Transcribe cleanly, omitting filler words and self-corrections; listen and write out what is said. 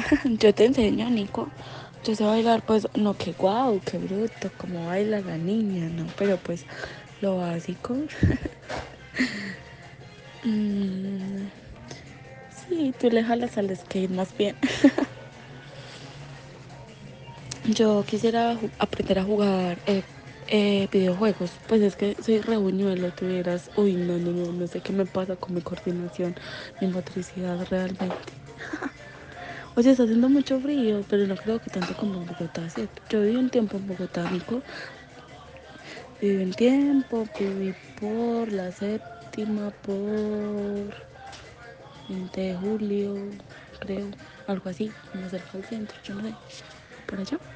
Yo te enseño, Nico. Yo sé bailar, pues, no que guau, qué bruto, como baila la niña, no, pero pues lo básico. Mm, sí, tú le jalas al skate más bien. Yo quisiera aprender a jugar videojuegos, pues es que soy re buñuelo, tuvieras, uy, no sé qué me pasa con mi coordinación, mi motricidad realmente. Oye, está haciendo mucho frío, pero no creo que tanto como en Bogotá, ¿cierto? Yo viví un tiempo en Bogotá, Nico. Viví un tiempo, viví por la séptima, por 20 de julio, creo, algo así, como cerca del centro, yo no sé, por allá.